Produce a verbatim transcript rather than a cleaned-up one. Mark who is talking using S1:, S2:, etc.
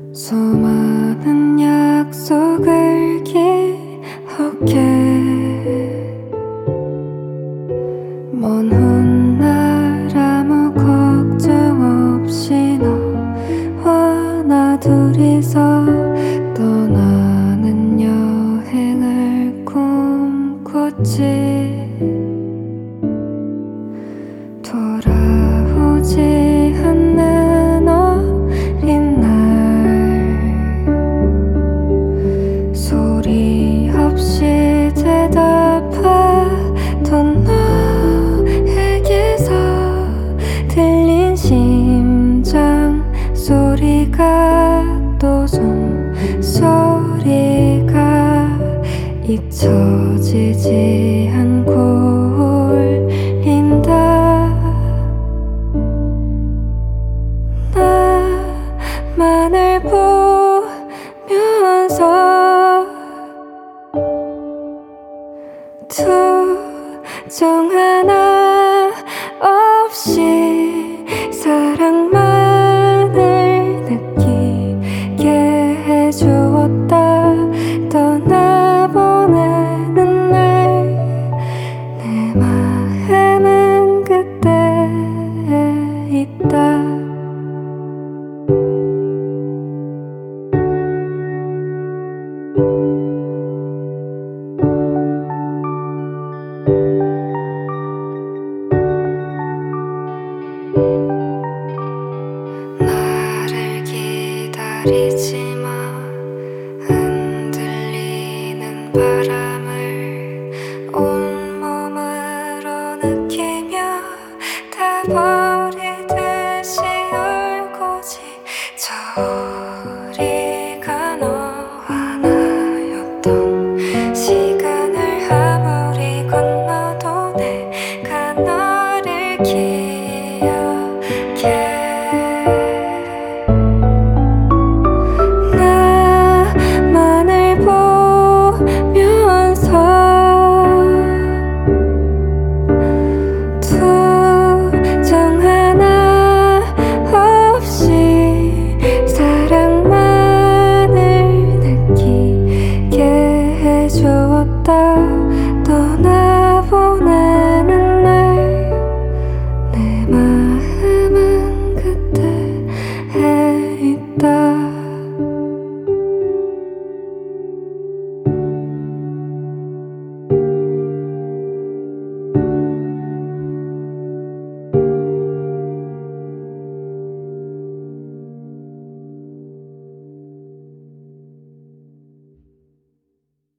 S1: 수많은 약속을 기억해 먼 훗날 아무 걱정 없이 너와 나 둘이서 떠나는 여행을 꿈꿨지. 돌아오지 않는 어린 날 소리 없이 대답하던 너에게서 들린 심장 소리가 또 숨소리가 잊혀지지 않고 울린다. 나만을 보면서 투정 하나 없이 사랑만을 느끼게 해주었다. 떠나보내는 날 내 마음은 그때에 있다. 나를 기다리지 마. 흔들리는 바람을 온몸으로 느끼며 다 버리듯이 울고 지쳐.